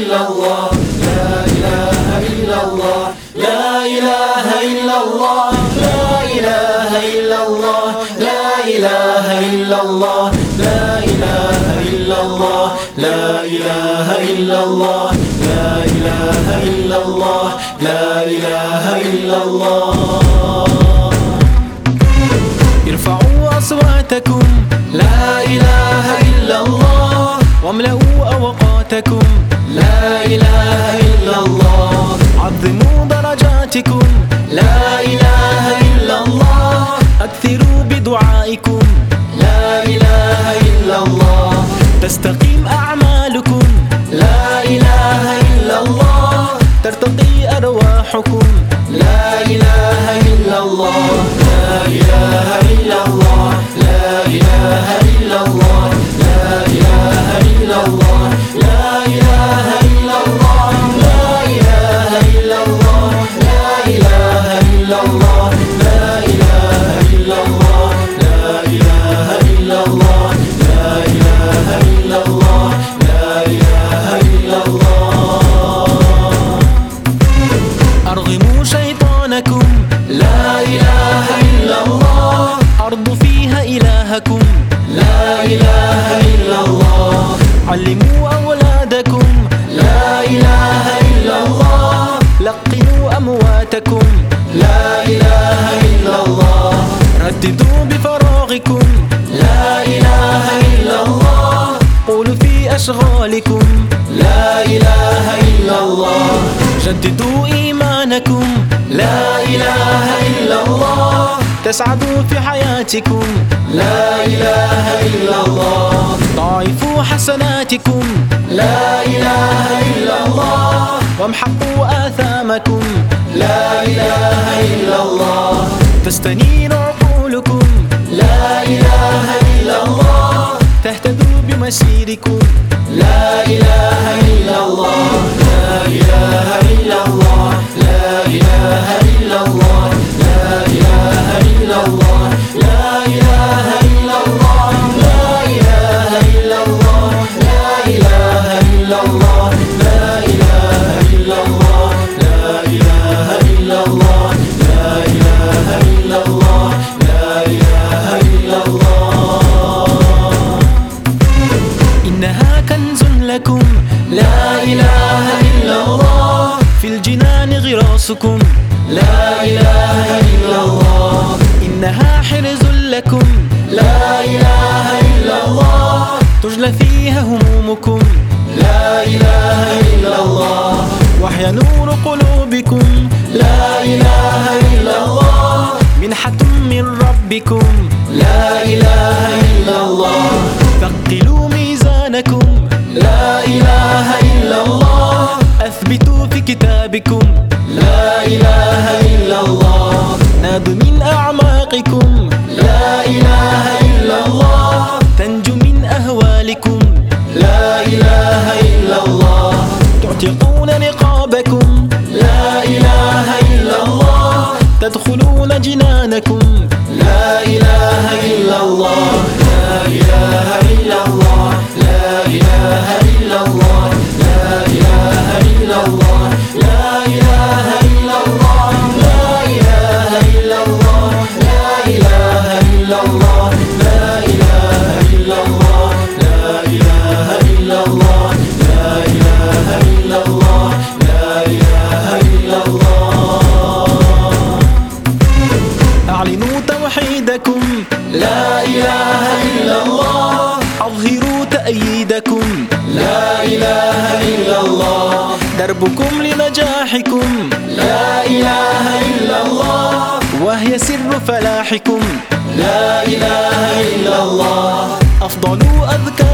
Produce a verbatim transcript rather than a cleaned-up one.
إلا الله، لا إله إلا الله، لا إله إلا الله، لا إله إلا الله، لا إله إلا الله، لا إله إلا الله، لا إله إلا الله، لا إله إلا الله، لا إله إلا الله. ارفعوا أصواتكم، لا إله إلا الله، واملأوا أوقاتكم، لا إله إلا الله. عظموا درجاتكم، لا إله إلا الله. أكثروا بدعائكم، لا إله إلا الله. تستقيم أعمالكم، لا إله إلا الله. ترتقي أرواحكم، لا إله إلا الله، لا إله إلا الله، لا إله إلا الله، لا إله إلا الله، لا إله إلا الله، لا إله إلا الله، لا إله إلا الله، لا إله إلا الله، لا إله إلا الله، لا إله إلا الله، لا إله إلا الله. أرغموا شيطانكم، لا إله إلا الله. أرضوا فيها إلهكم، لا إله إلا الله. علموا أولادكم، لا إله إلا الله. لقنوا أمواتكم، لا إله إلا الله. رددوا بفراغكم، لا إله إلا الله. قولوا في أشغالكم، لا إله إلا الله. جددوا إيمانكم، لا إله إلا الله. تسعدوا في حياتكم، لا إله إلا الله. ضاعفوا حسناتكم، لا إله إلا الله. وامحقوا آثامكم، لا إله إلا الله. تستنير عقولكم، لا إله إلا الله. تهتدوا بمسيركم، لا إله إلا الله، لا إله إلا الله، لا إله إلا الله، لا إله إلا الله، لا إله إلا الله، لا إله إلا الله، لا إله إلا الله، لا إله إلا الله، لا إله إلا الله، لا إله إلا الله، لا إله إلا الله. إنها كنز لكم، لا إله إلا الله. في الجنان غراسكم، لا إله إلا الله. إنها حرز لكم، لا إله إلا الله. تجلى فيها همومكم، لا إله إلا الله. وحيا نور قلوبكم، لا إله إلا الله. منحة من ربكم، لا إله إلا الله. ثقلوا ميزانكم، لا إله إلا الله. أثبتوا في كتابكم، لا إله إلا الله. نادوا من أعماقكم، لا إله إلا الله. تنجوا من أهوالكم، لا إله إلا الله. تعتقون نقابكم، لا إله إلا الله. تدخلون جنانكم، لا إله إلا الله، لا إله إلا الله، لا إله إلا الله، لا إله إلا الله، لا إله إلا الله، لا إله إلا الله، لا إله إلا الله، لا إله إلا الله، لا إله إلا الله، لا إله إلا الله، لا إله إلا الله. أعلنوا توحيدكم، لا إله إلا الله. أظهروا تأييدكم، لا إله إلا الله. دربكم لنجاحكم، لا إله إلا الله. وهي سر فلاحكم، لا إله إلا الله. أفضل أذكار